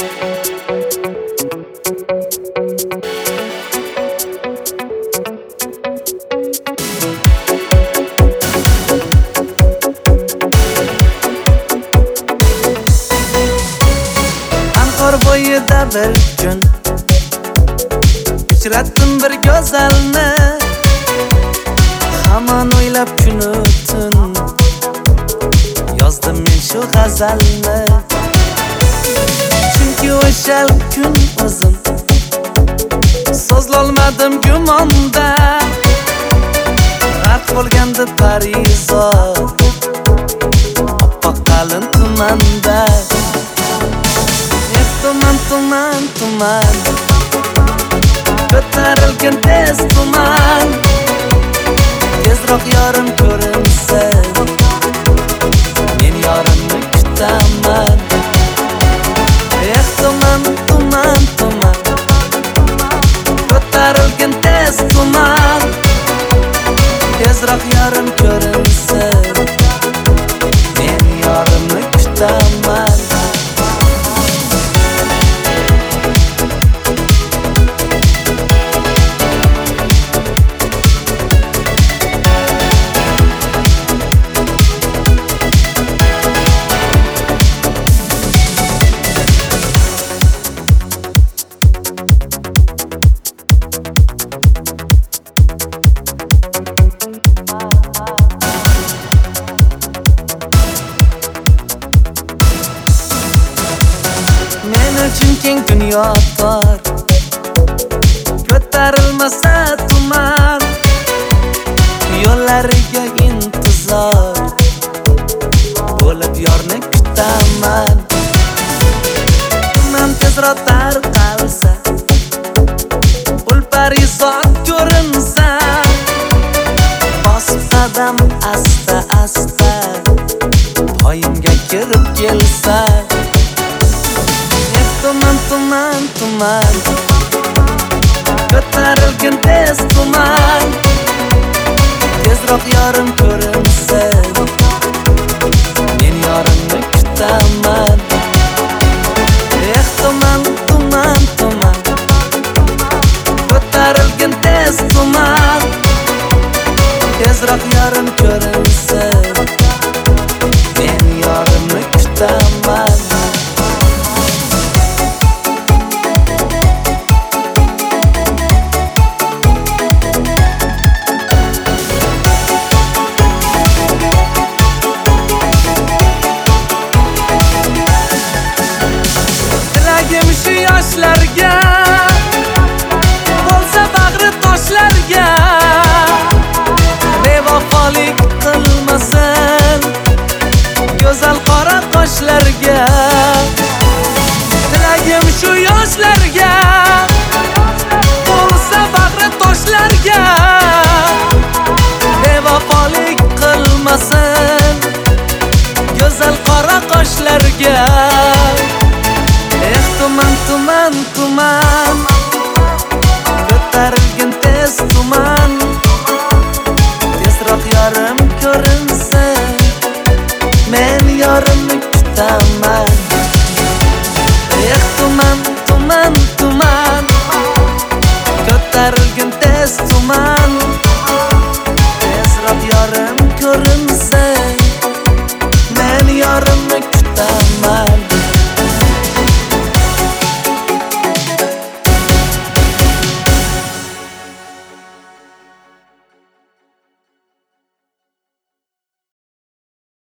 Anhor bo'yida bir kun uchratdim bir go'zalni, hamon o'ylab kunu tun yozdim men shu g'azalni. Chunki o'sha kun o'zim so'zlolmadim gumonda, g'arq bo'lgandi parizod oppoq qalin tumanda. Tuman, tuman, tuman, ko'tarilgan tez tuman, tezroq yorim ko'rinsin, men yorimni kutaman. Tuman, tuman, tuman, ko'tarilgan tez tuman, tezroq yorim ko'rinsin, men yorimni kutaman. Men uchun keng dunyo bor, ko'tarilmasa tuman, yo'llariga intizor bo'lib yorni kutaman. Tuman tezroq tarqalsa, ulparizod ko'rinsa, bosib qadam asta asta poyimga kirib kelsa. Tuman, tuman, tuman, ko'tarilgan tez tuman, tezroq yorim ko'rinsin, men yorimni kutaman. Tuman, tuman, tuman, ko'tarilgan tez tuman, tezroq yorim ko'rinsin, men yorimni kutaman. Shu yoshlarga bo'lsa bag'ri toshlarga, bevafolik qilmasin go'zal qora qoshlarga.